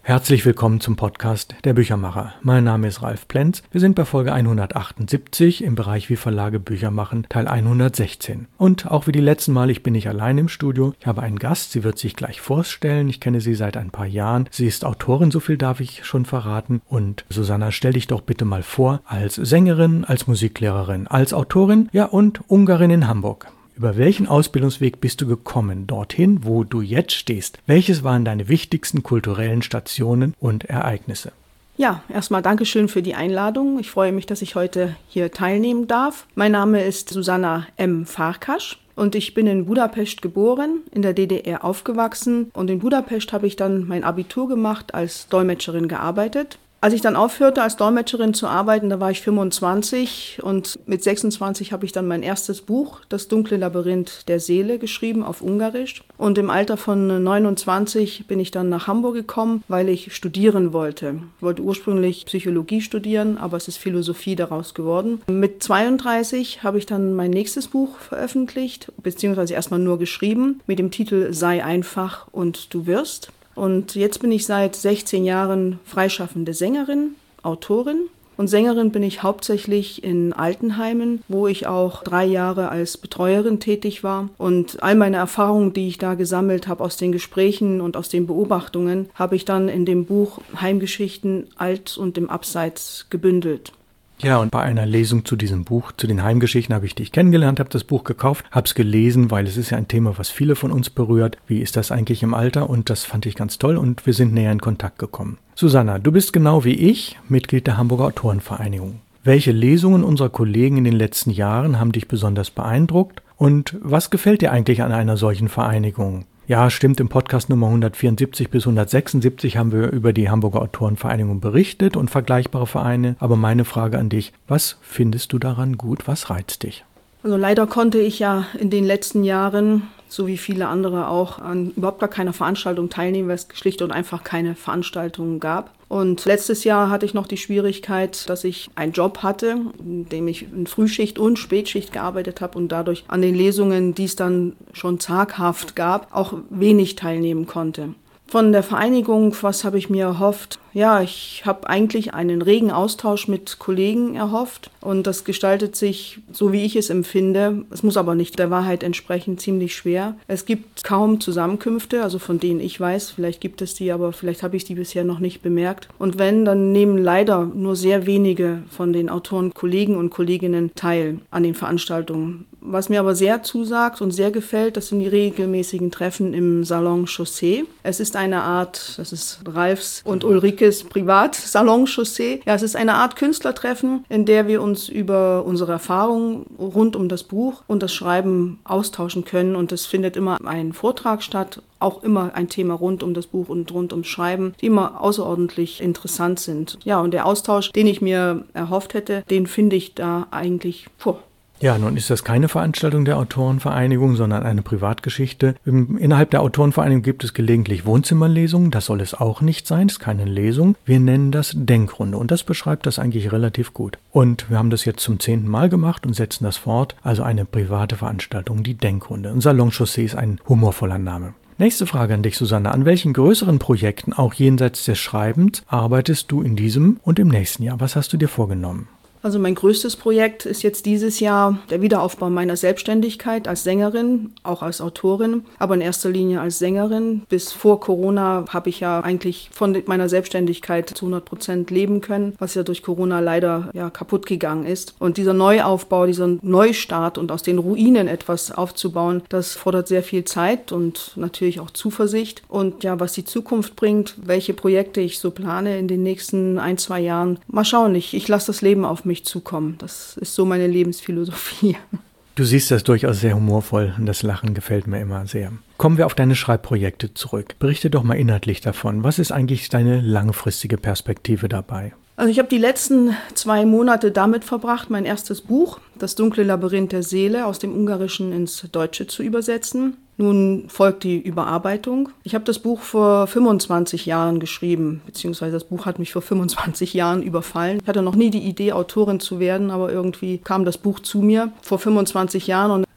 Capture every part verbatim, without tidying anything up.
Herzlich willkommen zum Podcast Der Büchermacher. Mein Name ist Ralf Plenz. Wir sind bei Folge hundertachtundsiebzig im Bereich Wie Verlage Bücher machen, Teil hundertsechzehn. Und auch wie die letzten Mal, ich bin nicht allein im Studio. Ich habe einen Gast, sie wird sich gleich vorstellen. Ich kenne sie seit ein paar Jahren. Sie ist Autorin, so viel darf ich schon verraten. Und Susanna, stell dich doch bitte mal vor, als Sängerin, als Musiklehrerin, als Autorin, ja und Ungarin in Hamburg. Über welchen Ausbildungsweg bist du gekommen, dorthin, wo du jetzt stehst? Welches waren deine wichtigsten kulturellen Stationen und Ereignisse? Ja, erstmal Dankeschön für die Einladung. Ich freue mich, dass ich heute hier teilnehmen darf. Mein Name ist Susanna M. Farkas und ich bin in Budapest geboren, in der D D R aufgewachsen. Und in Budapest habe ich dann mein Abitur gemacht, als Dolmetscherin gearbeitet. Als ich dann aufhörte, als Dolmetscherin zu arbeiten, da war ich fünfundzwanzig und mit sechsundzwanzig habe ich dann mein erstes Buch, Das dunkle Labyrinth der Seele, geschrieben auf Ungarisch. Und im Alter von neunundzwanzig bin ich dann nach Hamburg gekommen, weil ich studieren wollte. Ich wollte ursprünglich Psychologie studieren, aber es ist Philosophie daraus geworden. Mit zweiunddreißig habe ich dann mein nächstes Buch veröffentlicht, beziehungsweise erstmal nur geschrieben, mit dem Titel Sei einfach und du wirst. Und jetzt bin ich seit sechzehn Jahren freischaffende Sängerin, Autorin. Und Sängerin bin ich hauptsächlich in Altenheimen, wo ich auch drei Jahre als Betreuerin tätig war. Und all meine Erfahrungen, die ich da gesammelt habe aus den Gesprächen und aus den Beobachtungen, habe ich dann in dem Buch Heimgeschichten Alt und im Abseits gebündelt. Ja, und bei einer Lesung zu diesem Buch, zu den Heimgeschichten, habe ich dich kennengelernt, habe das Buch gekauft, habe es gelesen, weil es ist ja ein Thema, was viele von uns berührt. Wie ist das eigentlich im Alter? Und das fand ich ganz toll und wir sind näher in Kontakt gekommen. Susanna, du bist genau wie ich Mitglied der Hamburger Autorenvereinigung. Welche Lesungen unserer Kollegen in den letzten Jahren haben dich besonders beeindruckt? Und was gefällt dir eigentlich an einer solchen Vereinigung? Ja, stimmt, im Podcast Nummer hundertvierundsiebzig bis hundertsechsundsiebzig haben wir über die Hamburger Autorenvereinigung berichtet und vergleichbare Vereine. Aber meine Frage an dich, was findest du daran gut, was reizt dich? Also leider konnte ich ja in den letzten Jahren, so wie viele andere auch, an überhaupt gar keiner Veranstaltung teilnehmen, weil es schlicht und einfach keine Veranstaltungen gab. Und letztes Jahr hatte ich noch die Schwierigkeit, dass ich einen Job hatte, in dem ich in Frühschicht und Spätschicht gearbeitet habe und dadurch an den Lesungen, die es dann schon zaghaft gab, auch wenig teilnehmen konnte. Von der Vereinigung, was habe ich mir erhofft? Ja, ich habe eigentlich einen regen Austausch mit Kollegen erhofft und das gestaltet sich, so wie ich es empfinde, es muss aber nicht der Wahrheit entsprechen, ziemlich schwer. Es gibt kaum Zusammenkünfte, also von denen ich weiß, vielleicht gibt es die, aber vielleicht habe ich die bisher noch nicht bemerkt. Und wenn, dann nehmen leider nur sehr wenige von den Autoren, Kollegen und Kolleginnen teil an den Veranstaltungen. Was mir aber sehr zusagt und sehr gefällt, das sind die regelmäßigen Treffen im Salon Chaussee. Es ist eine Art, das ist Ralfs und Ulrikes Privatsalon Chaussee. Ja, es ist eine Art Künstlertreffen, in der wir uns über unsere Erfahrungen rund um das Buch und das Schreiben austauschen können. Und es findet immer ein Vortrag statt, auch immer ein Thema rund um das Buch und rund ums Schreiben, die immer außerordentlich interessant sind. Ja, und der Austausch, den ich mir erhofft hätte, den finde ich da eigentlich vor. Ja, nun ist das keine Veranstaltung der Autorenvereinigung, sondern eine Privatgeschichte. Innerhalb der Autorenvereinigung gibt es gelegentlich Wohnzimmerlesungen. Das soll es auch nicht sein, das ist keine Lesung. Wir nennen das Denkrunde und das beschreibt das eigentlich relativ gut. Und wir haben das jetzt zum zehnten Mal gemacht und setzen das fort. Also eine private Veranstaltung, die Denkrunde. Und Salon Chaussee ist ein humorvoller Name. Nächste Frage an dich, Susanna. An welchen größeren Projekten, auch jenseits des Schreibens, arbeitest du in diesem und im nächsten Jahr? Was hast du dir vorgenommen? Also mein größtes Projekt ist jetzt dieses Jahr der Wiederaufbau meiner Selbstständigkeit als Sängerin, auch als Autorin, aber in erster Linie als Sängerin. Bis vor Corona habe ich ja eigentlich von meiner Selbstständigkeit zu hundert Prozent leben können, was ja durch Corona leider ja kaputt gegangen ist. Und dieser Neuaufbau, dieser Neustart und aus den Ruinen etwas aufzubauen, das fordert sehr viel Zeit und natürlich auch Zuversicht. Und ja, was die Zukunft bringt, welche Projekte ich so plane in den nächsten ein, zwei Jahren, mal schauen, ich, ich lasse das Leben auf mich zukommen. Das ist so meine Lebensphilosophie. Du siehst das durchaus sehr humorvoll und das Lachen gefällt mir immer sehr. Kommen wir auf deine Schreibprojekte zurück. Berichte doch mal inhaltlich davon. Was ist eigentlich deine langfristige Perspektive dabei? Also ich habe die letzten zwei Monate damit verbracht, mein erstes Buch, Das dunkle Labyrinth der Seele, aus dem Ungarischen ins Deutsche zu übersetzen. Nun folgt die Überarbeitung. Ich habe das Buch vor fünfundzwanzig Jahren geschrieben, beziehungsweise das Buch hat mich vor fünfundzwanzig Jahren überfallen. Ich hatte noch nie die Idee, Autorin zu werden, aber irgendwie kam das Buch zu mir vor fünfundzwanzig Jahren und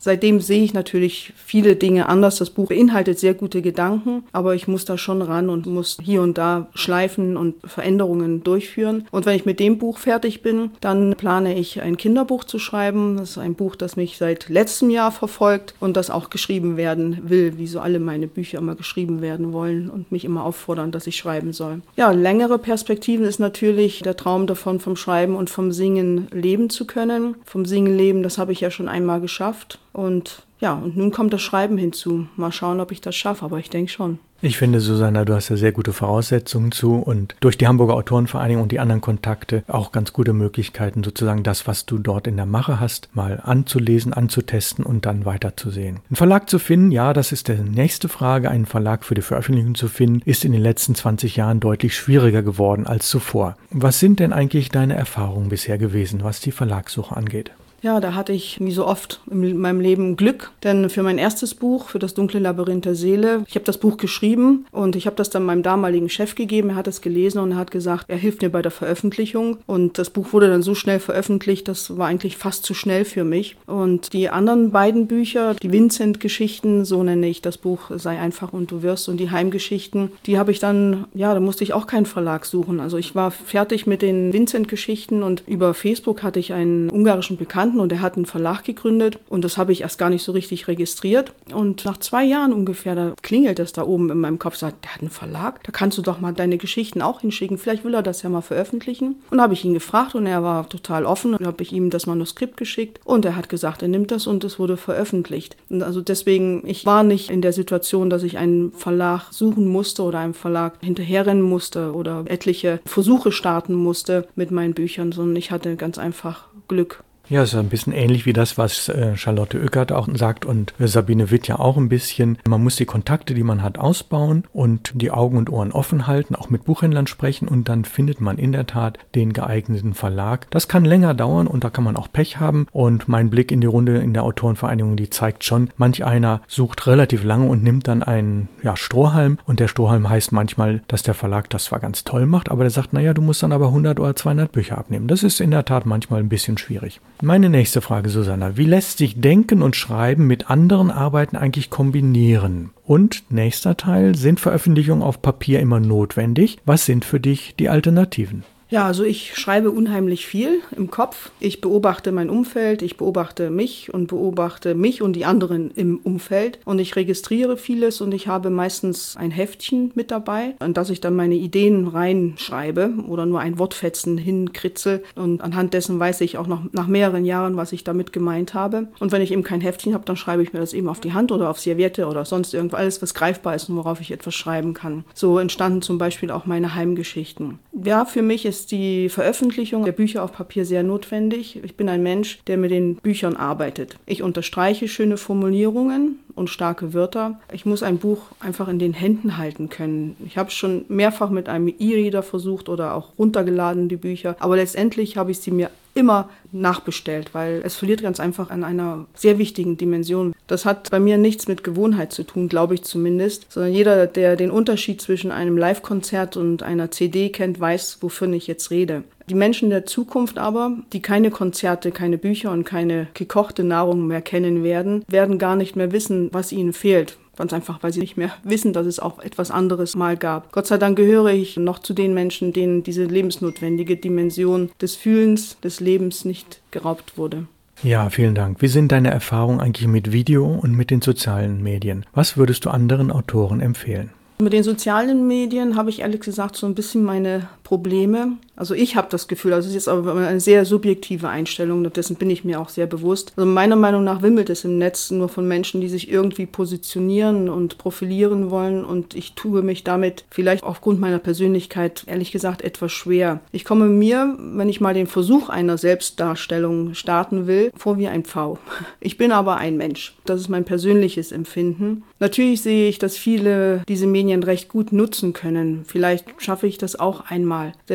Seitdem sehe ich natürlich viele Dinge anders. Das Buch beinhaltet sehr gute Gedanken, aber ich muss da schon ran und muss hier und da schleifen und Veränderungen durchführen. Und wenn ich mit dem Buch fertig bin, dann plane ich ein Kinderbuch zu schreiben. Das ist ein Buch, das mich seit letztem Jahr verfolgt und das auch geschrieben werden will, wie so alle meine Bücher immer geschrieben werden wollen und mich immer auffordern, dass ich schreiben soll. Ja, längere Perspektiven ist natürlich der Traum davon, vom Schreiben und vom Singen leben zu können. Vom Singen leben, das habe ich ja schon einmal geschafft. Und ja, und nun kommt das Schreiben hinzu. Mal schauen, ob ich das schaffe, aber ich denke schon. Ich finde, Susanna, du hast ja sehr gute Voraussetzungen zu und durch die Hamburger Autorenvereinigung und die anderen Kontakte auch ganz gute Möglichkeiten, sozusagen das, was du dort in der Mache hast, mal anzulesen, anzutesten und dann weiterzusehen. Einen Verlag zu finden, ja, das ist die nächste Frage. Einen Verlag für die Veröffentlichung zu finden, ist in den letzten zwanzig Jahren deutlich schwieriger geworden als zuvor. Was sind denn eigentlich deine Erfahrungen bisher gewesen, was die Verlagssuche angeht? Ja, da hatte ich wie so oft in meinem Leben Glück, denn für mein erstes Buch, für das dunkle Labyrinth der Seele, ich habe das Buch geschrieben und ich habe das dann meinem damaligen Chef gegeben, er hat es gelesen und er hat gesagt, er hilft mir bei der Veröffentlichung und das Buch wurde dann so schnell veröffentlicht, das war eigentlich fast zu schnell für mich. Und die anderen beiden Bücher, die Vincent-Geschichten, so nenne ich das Buch, Sei einfach und du wirst, und die Heimgeschichten, die habe ich dann, ja, da musste ich auch keinen Verlag suchen. Also ich war fertig mit den Vincent-Geschichten und über Facebook hatte ich einen ungarischen Bekannten und er hat einen Verlag gegründet und das habe ich erst gar nicht so richtig registriert. Und nach zwei Jahren ungefähr, da klingelt es da oben in meinem Kopf, sagt, der hat einen Verlag, da kannst du doch mal deine Geschichten auch hinschicken, vielleicht will er das ja mal veröffentlichen. Und habe ich ihn gefragt und er war total offen und habe ich ihm das Manuskript geschickt und er hat gesagt, er nimmt das und es wurde veröffentlicht. Und also deswegen, ich war nicht in der Situation, dass ich einen Verlag suchen musste oder einem Verlag hinterherrennen musste oder etliche Versuche starten musste mit meinen Büchern, sondern ich hatte ganz einfach Glück. Ja, es ist ein bisschen ähnlich wie das, was äh, Charlotte Ueckert auch sagt und äh, Sabine Witt ja auch ein bisschen. Man muss die Kontakte, die man hat, ausbauen und die Augen und Ohren offen halten, auch mit Buchhändlern sprechen und dann findet man in der Tat den geeigneten Verlag. Das kann länger dauern und da kann man auch Pech haben und mein Blick in die Runde in der Autorenvereinigung, die zeigt schon, manch einer sucht relativ lange und nimmt dann einen ja, Strohhalm und der Strohhalm heißt manchmal, dass der Verlag das zwar ganz toll macht, aber der sagt, naja, du musst dann aber hundert oder zweihundert Bücher abnehmen. Das ist in der Tat manchmal ein bisschen schwierig. Meine nächste Frage, Susanna. Wie lässt sich Denken und Schreiben mit anderen Arbeiten eigentlich kombinieren? Und nächster Teil, sind Veröffentlichungen auf Papier immer notwendig? Was sind für dich die Alternativen? Ja, also ich schreibe unheimlich viel im Kopf. Ich beobachte mein Umfeld, ich beobachte mich und beobachte mich und die anderen im Umfeld. Und ich registriere vieles und ich habe meistens ein Heftchen mit dabei, an das ich dann meine Ideen reinschreibe oder nur ein Wortfetzen hinkritzel. Und anhand dessen weiß ich auch noch nach mehreren Jahren, was ich damit gemeint habe. Und wenn ich eben kein Heftchen habe, dann schreibe ich mir das eben auf die Hand oder auf Serviette oder sonst irgendwo, alles, was greifbar ist und worauf ich etwas schreiben kann. So entstanden zum Beispiel auch meine Heimgeschichten. Ja, für mich ist ist die Veröffentlichung der Bücher auf Papier sehr notwendig. Ich bin ein Mensch, der mit den Büchern arbeitet. Ich unterstreiche schöne Formulierungen und starke Wörter. Ich muss ein Buch einfach in den Händen halten können. Ich habe es schon mehrfach mit einem E-Reader versucht oder auch runtergeladen, die Bücher. Aber letztendlich habe ich sie mir immer nachbestellt, weil es verliert ganz einfach an einer sehr wichtigen Dimension. Das hat bei mir nichts mit Gewohnheit zu tun, glaube ich zumindest, sondern jeder, der den Unterschied zwischen einem Live-Konzert und einer C D kennt, weiß, wovon ich jetzt rede. Die Menschen der Zukunft aber, die keine Konzerte, keine Bücher und keine gekochte Nahrung mehr kennen werden, werden gar nicht mehr wissen, was ihnen fehlt. Ganz einfach, weil sie nicht mehr wissen, dass es auch etwas anderes mal gab. Gott sei Dank gehöre ich noch zu den Menschen, denen diese lebensnotwendige Dimension des Fühlens, des Lebens nicht geraubt wurde. Ja, vielen Dank. Wie sind deine Erfahrungen eigentlich mit Video und mit den sozialen Medien? Was würdest du anderen Autoren empfehlen? Mit den sozialen Medien habe ich ehrlich gesagt so ein bisschen meine Probleme. Also ich habe das Gefühl, also es ist jetzt aber eine sehr subjektive Einstellung, dessen bin ich mir auch sehr bewusst. Also meiner Meinung nach wimmelt es im Netz nur von Menschen, die sich irgendwie positionieren und profilieren wollen und ich tue mich damit vielleicht aufgrund meiner Persönlichkeit ehrlich gesagt etwas schwer. Ich komme mir, wenn ich mal den Versuch einer Selbstdarstellung starten will, vor wie ein Pfau. Ich bin aber ein Mensch. Das ist mein persönliches Empfinden. Natürlich sehe ich, dass viele diese Medien recht gut nutzen können. Vielleicht schaffe ich das auch einmal, denn den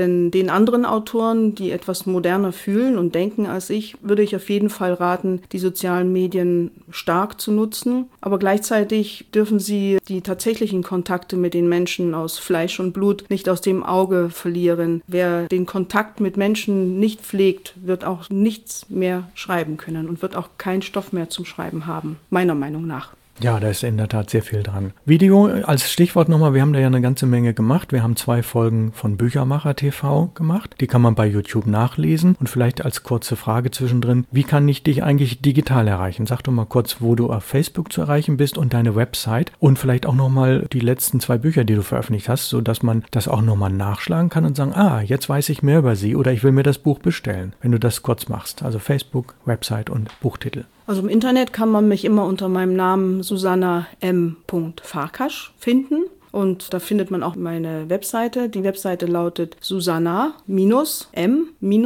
anderen Autoren, die etwas moderner fühlen und denken als ich, würde ich auf jeden Fall raten, die sozialen Medien stark zu nutzen. Aber gleichzeitig dürfen sie die tatsächlichen Kontakte mit den Menschen aus Fleisch und Blut nicht aus dem Auge verlieren. Wer den Kontakt mit Menschen nicht pflegt, wird auch nichts mehr schreiben können und wird auch keinen Stoff mehr zum Schreiben haben, meiner Meinung nach. Ja, da ist in der Tat sehr viel dran. Video als Stichwort nochmal, wir haben da ja eine ganze Menge gemacht. Wir haben zwei Folgen von Büchermacher T V gemacht. Die kann man bei YouTube nachlesen. Und vielleicht als kurze Frage zwischendrin, wie kann ich dich eigentlich digital erreichen? Sag doch mal kurz, wo du auf Facebook zu erreichen bist und deine Website. Und vielleicht auch nochmal die letzten zwei Bücher, die du veröffentlicht hast, sodass man das auch nochmal nachschlagen kann und sagen, ah, jetzt weiß ich mehr über sie oder ich will mir das Buch bestellen, wenn du das kurz machst. Also Facebook, Website und Buchtitel. Also im Internet kann man mich immer unter meinem Namen Susanna M. Farkasch finden. Und da findet man auch meine Webseite. Die Webseite lautet susanna M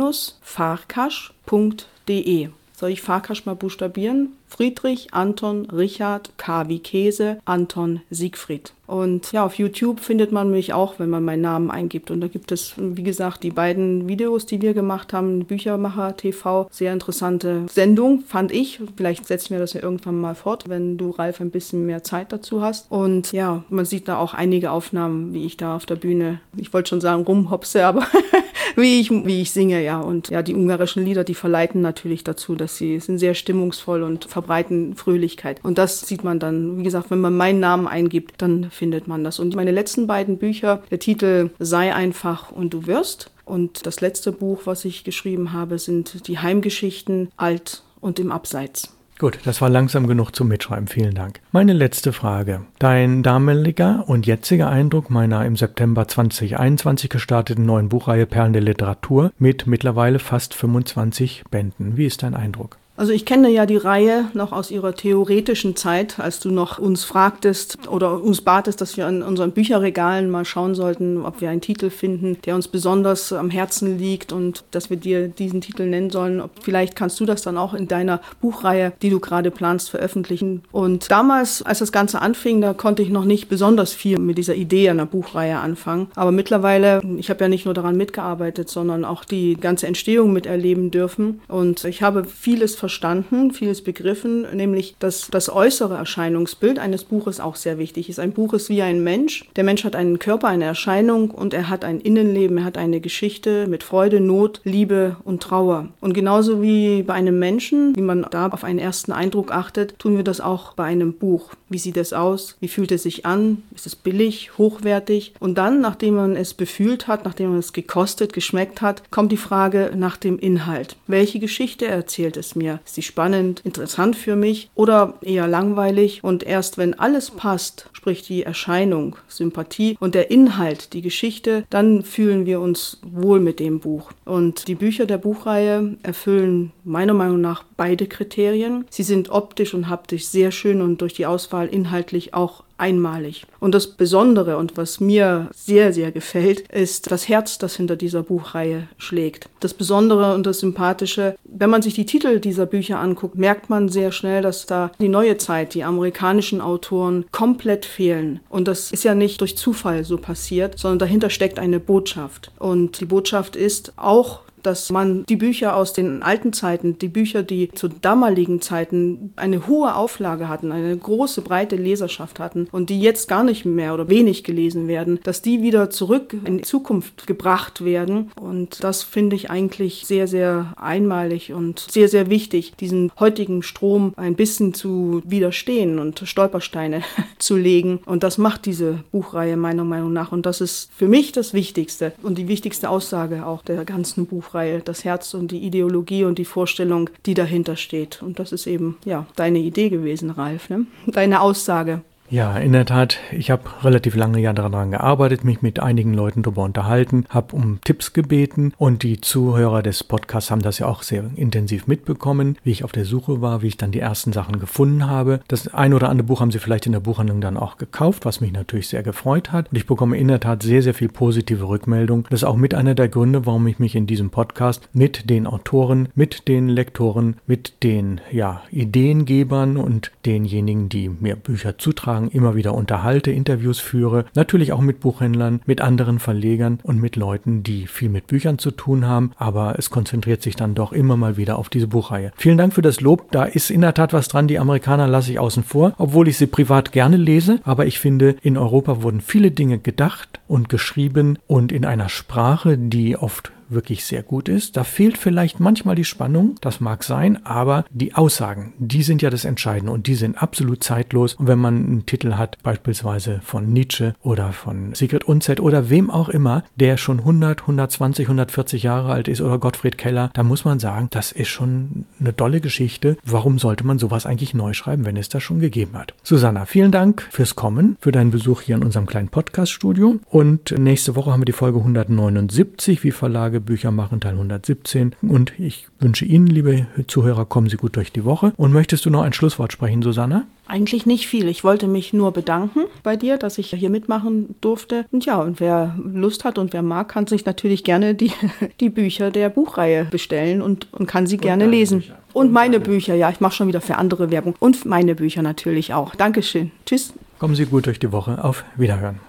Farkasch punkt de. Soll ich Farkasch mal buchstabieren? Friedrich, Anton, Richard, K wie Käse, Anton, Siegfried. Und ja, auf YouTube findet man mich auch, wenn man meinen Namen eingibt. Und da gibt es, wie gesagt, die beiden Videos, die wir gemacht haben, Büchermacher T V. Sehr interessante Sendung, fand ich. Vielleicht setzen wir das ja irgendwann mal fort, wenn du, Ralf, ein bisschen mehr Zeit dazu hast. Und ja, man sieht da auch einige Aufnahmen, wie ich da auf der Bühne, ich wollte schon sagen rumhopse, aber wie ich, wie ich singe, ja. Und ja, die ungarischen Lieder, die verleiten natürlich dazu, dass sie sind sehr stimmungsvoll und verbreiten Fröhlichkeit. Und das sieht man dann, wie gesagt, wenn man meinen Namen eingibt, dann findet man das. Und meine letzten beiden Bücher, der Titel Sei einfach und du wirst. Und das letzte Buch, was ich geschrieben habe, sind die Heimgeschichten Alt und im Abseits. Gut, das war langsam genug zum Mitschreiben. Vielen Dank. Meine letzte Frage. Dein damaliger und jetziger Eindruck meiner im September zwanzig einundzwanzig gestarteten neuen Buchreihe Perlen der Literatur mit mittlerweile fast fünfundzwanzig Bänden. Wie ist dein Eindruck? Also ich kenne ja die Reihe noch aus ihrer theoretischen Zeit, als du noch uns fragtest oder uns batest, dass wir an unseren Bücherregalen mal schauen sollten, ob wir einen Titel finden, der uns besonders am Herzen liegt und dass wir dir diesen Titel nennen sollen. Vielleicht kannst du das dann auch in deiner Buchreihe, die du gerade planst, veröffentlichen. Und damals, als das Ganze anfing, da konnte ich noch nicht besonders viel mit dieser Idee einer Buchreihe anfangen. Aber mittlerweile, ich habe ja nicht nur daran mitgearbeitet, sondern auch die ganze Entstehung miterleben dürfen. Und ich habe vieles verstanden, vieles begriffen, nämlich dass das äußere Erscheinungsbild eines Buches auch sehr wichtig ist. Ein Buch ist wie ein Mensch. Der Mensch hat einen Körper, eine Erscheinung und er hat ein Innenleben, er hat eine Geschichte mit Freude, Not, Liebe und Trauer. Und genauso wie bei einem Menschen, wie man da auf einen ersten Eindruck achtet, tun wir das auch bei einem Buch. Wie sieht es aus? Wie fühlt es sich an? Ist es billig, hochwertig? Und dann, nachdem man es befühlt hat, nachdem man es gekostet, geschmeckt hat, kommt die Frage nach dem Inhalt. Welche Geschichte erzählt es mir? Ist sie spannend, interessant für mich oder eher langweilig? Und erst wenn alles passt, sprich die Erscheinung, Sympathie und der Inhalt, die Geschichte, dann fühlen wir uns wohl mit dem Buch. Und die Bücher der Buchreihe erfüllen meiner Meinung nach beide Kriterien. Sie sind optisch und haptisch sehr schön und durch die Auswahl inhaltlich auch einmalig. Und das Besondere und was mir sehr, sehr gefällt, ist das Herz, das hinter dieser Buchreihe schlägt. Das Besondere und das Sympathische, wenn man sich die Titel dieser Bücher anguckt, merkt man sehr schnell, dass da die neue Zeit, die amerikanischen Autoren komplett fehlen. Und das ist ja nicht durch Zufall so passiert, sondern dahinter steckt eine Botschaft. Und die Botschaft ist auch, dass man die Bücher aus den alten Zeiten, die Bücher, die zu damaligen Zeiten eine hohe Auflage hatten, eine große, breite Leserschaft hatten und die jetzt gar nicht mehr oder wenig gelesen werden, dass die wieder zurück in die Zukunft gebracht werden. Und das finde ich eigentlich sehr, sehr einmalig und sehr, sehr wichtig, diesen heutigen Strom ein bisschen zu widerstehen und Stolpersteine zu legen. Und das macht diese Buchreihe meiner Meinung nach. Und das ist für mich das Wichtigste und die wichtigste Aussage auch der ganzen Buchreihe. Das Herz und die Ideologie und die Vorstellung, die dahinter steht. Und das ist eben, ja, deine Idee gewesen, Ralf, ne? Deine Aussage. Ja, in der Tat, ich habe relativ lange ja daran gearbeitet, mich mit einigen Leuten darüber unterhalten, habe um Tipps gebeten und die Zuhörer des Podcasts haben das ja auch sehr intensiv mitbekommen, wie ich auf der Suche war, wie ich dann die ersten Sachen gefunden habe. Das ein oder andere Buch haben sie vielleicht in der Buchhandlung dann auch gekauft, was mich natürlich sehr gefreut hat. Und ich bekomme in der Tat sehr, sehr viel positive Rückmeldung. Das ist auch mit einer der Gründe, warum ich mich in diesem Podcast mit den Autoren, mit den Lektoren, mit den ja, Ideengebern und denjenigen, die mir Bücher zutragen, Buchfragen immer wieder unterhalte, Interviews führe, natürlich auch mit Buchhändlern, mit anderen Verlegern und mit Leuten, die viel mit Büchern zu tun haben, aber es konzentriert sich dann doch immer mal wieder auf diese Buchreihe. Vielen Dank für das Lob, da ist in der Tat was dran, die Amerikaner lasse ich außen vor, obwohl ich sie privat gerne lese, aber ich finde, in Europa wurden viele Dinge gedacht und geschrieben und in einer Sprache, die oft wirklich sehr gut ist. Da fehlt vielleicht manchmal die Spannung, das mag sein, aber die Aussagen, die sind ja das Entscheidende und die sind absolut zeitlos. Und wenn man einen Titel hat, beispielsweise von Nietzsche oder von Sigrid Undset oder wem auch immer, der schon hundert, hundertzwanzig, hundertvierzig Jahre alt ist oder Gottfried Keller, da muss man sagen, das ist schon eine tolle Geschichte. Warum sollte man sowas eigentlich neu schreiben, wenn es das schon gegeben hat? Susanna, vielen Dank fürs Kommen, für deinen Besuch hier in unserem kleinen Podcast-Studio und nächste Woche haben wir die Folge hundertneunundsiebzig, wie Verlage Bücher machen, Teil hundertsiebzehn. Und ich wünsche Ihnen, liebe Zuhörer, kommen Sie gut durch die Woche. Und möchtest du noch ein Schlusswort sprechen, Susanna? Eigentlich nicht viel. Ich wollte mich nur bedanken bei dir, dass ich hier mitmachen durfte. Und ja, und wer Lust hat und wer mag, kann sich natürlich gerne die, die Bücher der Buchreihe bestellen und, und kann sie und gerne lesen. Bücher. Und meine Bücher, ja, ich mache schon wieder für andere Werbung. Und meine Bücher natürlich auch. Dankeschön. Tschüss. Kommen Sie gut durch die Woche. Auf Wiederhören.